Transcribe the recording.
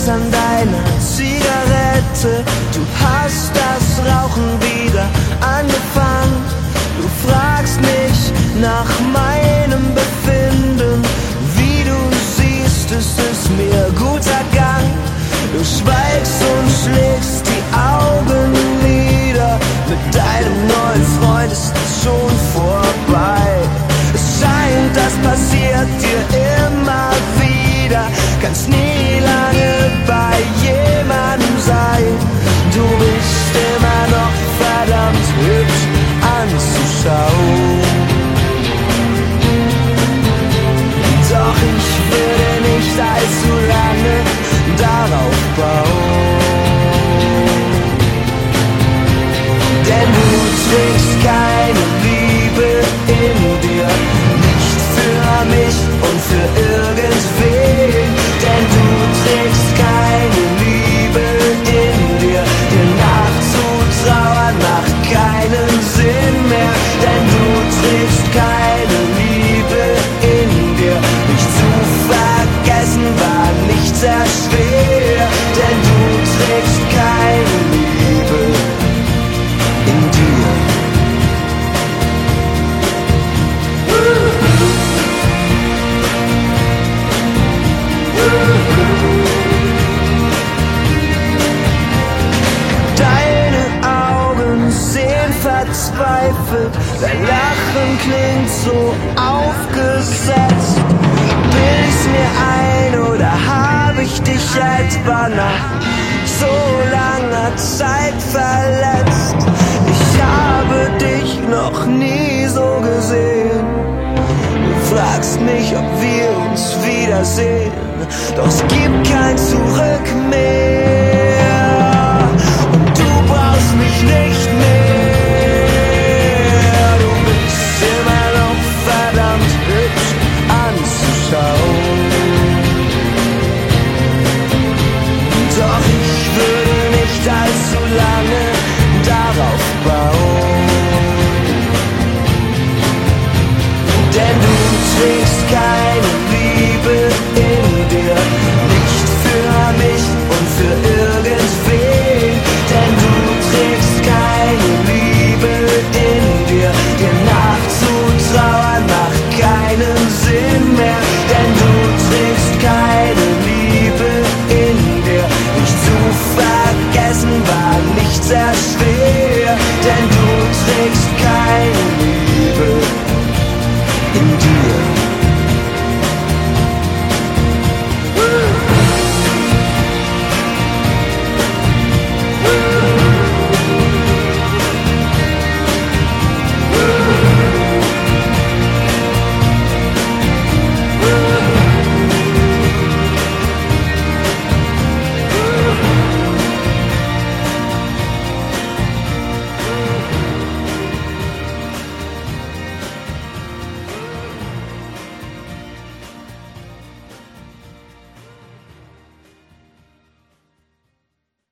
es an deiner Zigarette. Du hast das Rauchen wieder angefangen. Du fragst mich nach meinem Befinden. Wie du siehst, es ist mir guter Gang. Du schweigst und schlägst die Augen nieder. Mit deinem neuen Freund ist es schon vorbei. Es scheint, das passiert dir immer wieder. Kannst nie lange bei jemandem sein. Du bist immer noch verdammt hübsch anzuschauen. Doch ich würde nicht allzu lange darauf bauen. Denn du trägst keine Liebe in dir, nicht für mich und für irgendwen. Denn du trägst keine Liebe in dir, dir nachzutrauern macht keinen Sinn mehr. Denn du trägst keine Liebe in dir, mich zu vergessen war nicht sehr schwer. Denn du trägst keine Liebe in dir. Deine Augen sehen verzweifelt, dein Lachen klingt so aufgesetzt. Bild ich's mir ein oder hab ich dich etwa nach so langer Zeit verletzt? Ich habe dich noch nie so gesehen. Du fragst mich, ob wir uns wiedersehen, doch es gibt kein Zurück mehr.